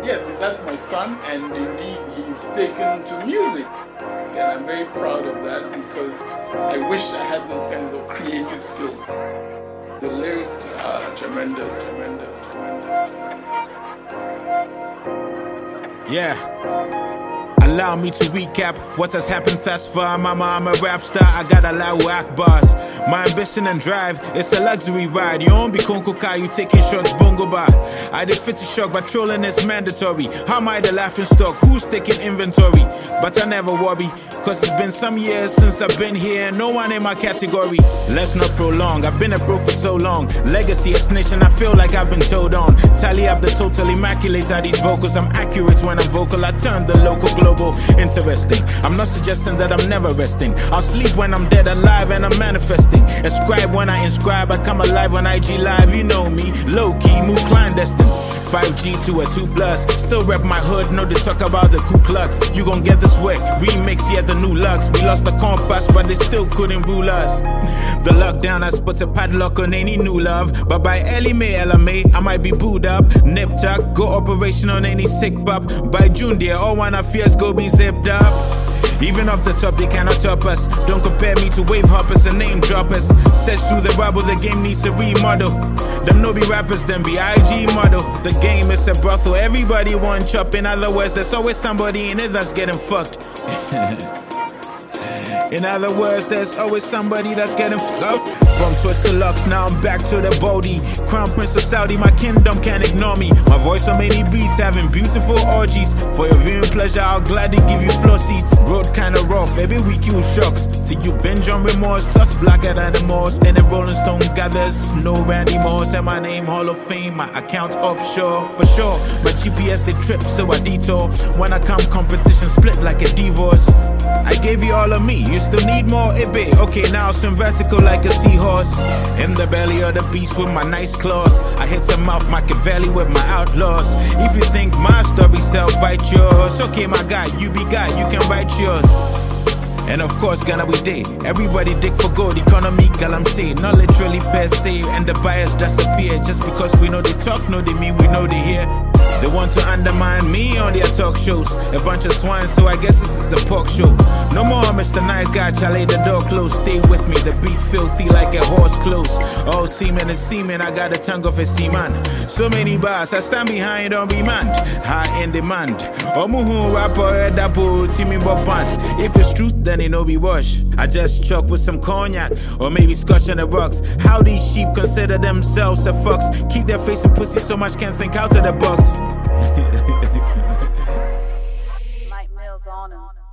Yes, that's my son, and indeed he's taken to music. And I'm very proud of that because I wish I had those kinds of creative skills. The lyrics are tremendous, tremendous, tremendous. Yeah. Allow me to recap what has happened thus far. Mama, I'm a rap star, I got Allahu Akbars. My ambition and drive, it's a luxury ride. You won't be Konkoka, you taking shots, bongo bar. I did fit to shock, but trolling is mandatory. How am I the laughing stock? Who's taking inventory? But I never worry, cause it's been some years since I've been here. No one in my category. Let's not prolong, I've been a bro for so long. Legacy is snitching, I feel like I've been told on. Tally up the total, immaculate are these vocals. I'm accurate when I'm vocal, I turn the local global interesting. I'm not suggesting that I'm never resting. I'll sleep when I'm dead alive and I'm manifesting. Ascribe when I inscribe, I come alive on IG Live. You know me, low-key, move clandestine. 5G to a 2+, still rep my hood, no they talk about the Ku Klux. You gon' get this wet, remix, yeah the new lux. We lost the compass, but they still couldn't rule us. The lockdown has put a padlock on any new love. But by Ellie May, LMA, I might be booed up. Nip tuck, go operation on any sick pup. By June, dear, all one of fears go be zipped up. Even off the top, they cannot top us. Don't compare me to wave hoppers and name droppers. Search through the rubble, the game needs a remodel. Them no be rappers, them be IG model. The game is a brothel, everybody want chop. In other words, there's always somebody in it that's getting fucked. In other words, there's always somebody that's getting fucked up. From Twister Lux, now I'm back to the Bodhi. Crown Prince of Saudi, my kingdom can't ignore me. My voice on many beats, having beautiful orgies. For your viewing pleasure, I'll gladly give you floor seats. Road kinda rough, every week you shocks. Till you binge on remorse, thoughts blacker than the Moors. And the Rolling Stone gathers, no Randy Moss. And my name Hall of Fame, my account offshore. For sure, my GPS they trip, so I detour. When I come, competition split like a divorce. I gave you all of me, you still need more, Ibe. Okay, now swim vertical like a seahorse. In the belly of the beast with my nice claws. I hit them up Machiavelli with my outlaws. If you think my story sell, fight yours. Okay, my guy, you be guy, you can write yours. And of course, Ghana we day. Everybody dig for gold, economy, galamsey. Not literally per se, and the bias disappear. Just because we know they talk, no they mean we know they hear. They want to undermine me on their talk shows. A bunch of swine, so I guess this is a pork show. No more Mr. Nice Guy, Charlie, the door closed. Stay with me, the beat filthy like a horse close. Oh, semen is semen, I got the tongue of a seaman. So many bars, I stand behind on demand. High in demand. Omuhu rapper, dapo, Timmy Bopan. If it's truth, then it no be wash. I just chalk with some cognac, or maybe scotch on the rocks. How these sheep consider themselves a fox. Keep their face and pussy so much can't think out of the box. Light Mills on 'em.